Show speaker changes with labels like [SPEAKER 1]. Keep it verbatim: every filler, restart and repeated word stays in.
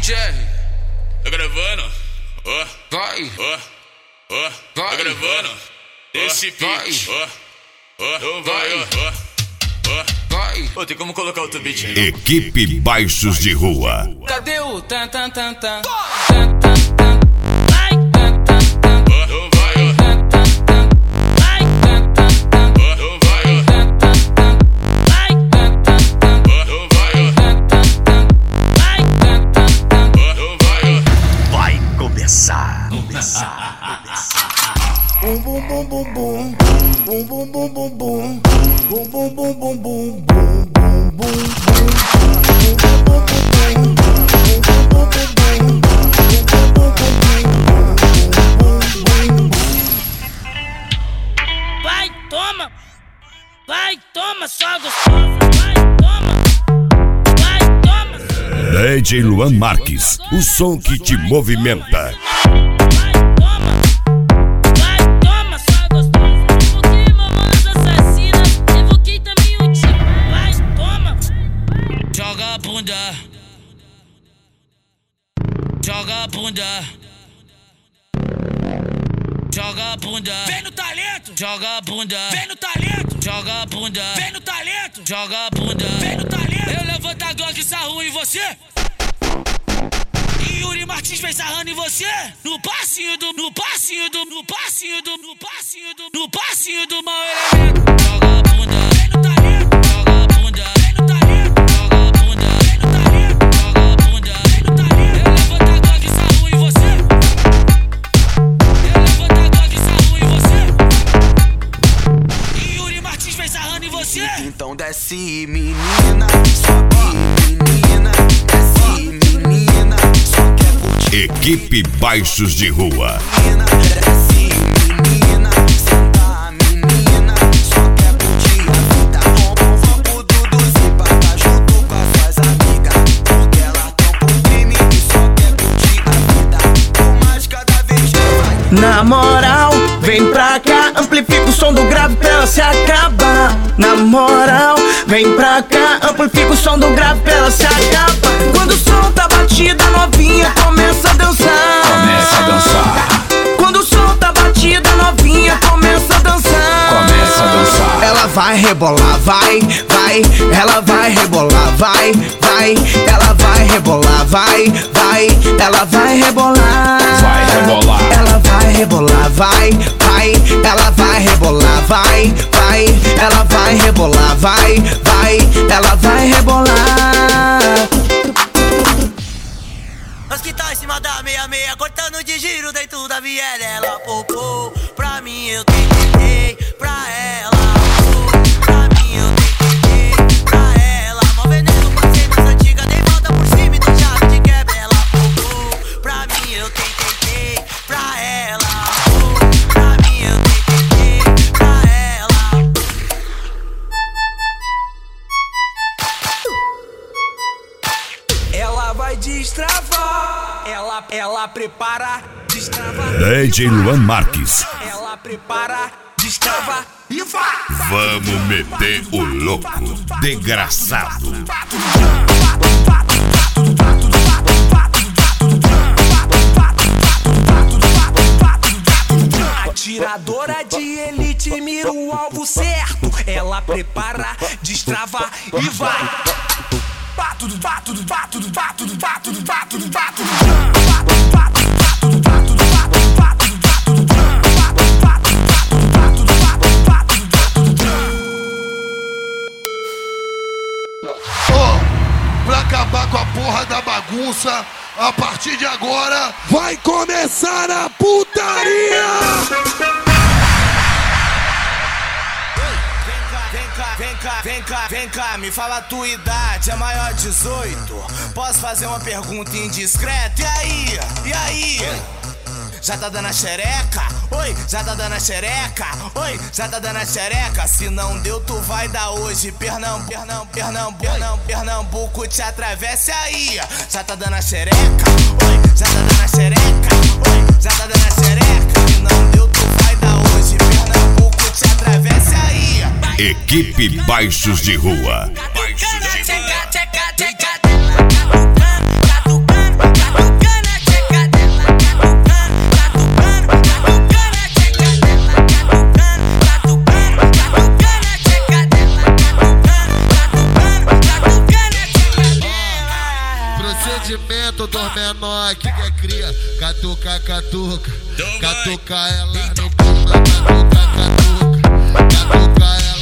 [SPEAKER 1] beat R.
[SPEAKER 2] Tá gravando? Ó,
[SPEAKER 1] Vai,
[SPEAKER 2] ó, ó, tá gravando? Esse beat, ó, ó, ó, vai, ó, ó, ó.
[SPEAKER 1] vai.
[SPEAKER 2] Pô, tem como colocar outro beat aí?
[SPEAKER 3] Equipe Baixos de Rua.
[SPEAKER 1] Cadê o tan tan tan tan? Tan tan tan. Vai, tan tan tan.
[SPEAKER 2] Ó, vai, ó,
[SPEAKER 1] Tan tan tan. Vai, tan tan tan.
[SPEAKER 2] ó, vai, ó,
[SPEAKER 1] Tan tan tan. Vai, tan tan tan.
[SPEAKER 2] ó, vai, ó,
[SPEAKER 1] Tan tan tan. Vai, tan tan tan.
[SPEAKER 2] ó, vai, ó.
[SPEAKER 4] Vai começar, começar, começar.
[SPEAKER 5] Bum bum bum bum bum, bum bum bum bum bum, bum bum bum bum bum, bum bum bum bum.
[SPEAKER 6] Vai, toma! Vai, toma, só gostosa! Vai, toma! Vai, toma!
[SPEAKER 3] D J Luan Marques, o som que te movimenta.
[SPEAKER 6] Vai, toma! Vai, toma, só gostosa! Evoquei mamonas assassinas, evoquei também o time. Vai, toma!
[SPEAKER 1] Joga a bunda. Joga a bunda. Joga a bunda.
[SPEAKER 6] Vem no talento!
[SPEAKER 1] Joga a bunda.
[SPEAKER 6] Vem no talento!
[SPEAKER 1] Joga a bunda.
[SPEAKER 6] Vem no talento!
[SPEAKER 1] Joga a bunda.
[SPEAKER 6] Vem no talento!
[SPEAKER 1] Eu levanto a Glock e sarro em você.
[SPEAKER 6] E Yuri Martins vem sarrando em você! No passinho do, no passinho do, no passinho do, no passinho do, no passinho do mau elemento!
[SPEAKER 1] Joga a bunda.
[SPEAKER 6] Vem no talento!
[SPEAKER 1] Joga a bunda.
[SPEAKER 6] Vem no talento!
[SPEAKER 1] Joga a bunda.
[SPEAKER 6] Vem no talento!
[SPEAKER 1] Joga a bunda.
[SPEAKER 6] Vem no talento!
[SPEAKER 1] Eu levanto a Glock e sarro em você. Eu levanto a Glock e sarro em você.
[SPEAKER 6] E Yuri Martins vem sarrando em você!
[SPEAKER 5] Então desce, menina, sobe, menina, desce, menina, só quer curtir,
[SPEAKER 3] Equipe Baixos de Rua.
[SPEAKER 5] menina, desce, menina, senta, menina, só quer curtir a vida. Vamos pro Duduzinho pra tá junto com as suas amigas, porque ela topa o crime e só quer curtir a vida. Por mais cada vez que vai.
[SPEAKER 7] Na moral, vem pra cá, amplifica o som do grave pra ela se acabar. Na moral, vem pra cá, amplifica o som do grave pra ela se acabar. Quando o som tá batido, a novinha começa a dançar.
[SPEAKER 4] Começa a dançar,
[SPEAKER 7] Quando o som tá batido, a novinha começa a dançar.
[SPEAKER 4] começa a dançar.
[SPEAKER 7] Ela vai rebolar, vai, vai. Ela vai rebolar, vai, vai. Ela vai rebolar, vai, vai. Ela vai rebolar,
[SPEAKER 4] Vai rebolar.
[SPEAKER 7] Ela vai rebolar, vai, vai. Ela vai rebolar, vai, vai. Ela vai rebolar, vai, vai. Ela vai rebolar.
[SPEAKER 5] Os que tá em cima da meia-meia, cortando de giro dentro da viela. Ela popou, pra mim eu tentei, pra ela popou, pra mim eu tentei, pra ela. Mó veneno, passei nas antigas, dei volta por cima e dou chave de quebra. Ela popou, pra mim eu tentei, pra ela popou, pra mim eu tentei, pra ela.
[SPEAKER 7] Ela vai destravar. Ela, ela prepara, destrava.
[SPEAKER 3] D J Luan Marques.
[SPEAKER 7] Ela prepara, destrava e vai.
[SPEAKER 3] Vamos meter o louco, desgraçado.
[SPEAKER 7] Atiradora de elite, mira o alvo certo. Ela prepara, destrava e vai.
[SPEAKER 8] Ó, pra acabar com a porra da bagunça, a partir de agora vai começar a putaria!
[SPEAKER 9] Vem cá, vem cá, vem cá, vem cá, me fala a tua idade, é maior de dezoito? Posso fazer uma pergunta indiscreta? E aí? E aí? Já tá dando a xereca? Oi, já tá dando a xereca? Oi, já tá dando a xereca? Se não deu, tu vai dar hoje. Pernambuco, Pernambuco, Pernambuco, Pernambuco, Pernambuco te atravessa aí. Já tá dando a xereca? Oi, já tá dando a xereca? Oi, já tá dando a xereca? Se não deu, tu vai dar hoje. Pernambuco te atravessa aí.
[SPEAKER 3] Equipe Baixos de Rua. Baixos de Rua.
[SPEAKER 6] Tcheca, tcheca, tcheca, tcheca,
[SPEAKER 8] procedimento dos menores que quer cria. Catuca, catuca, catuca ela no cama, catuca, catuca, catuca ela.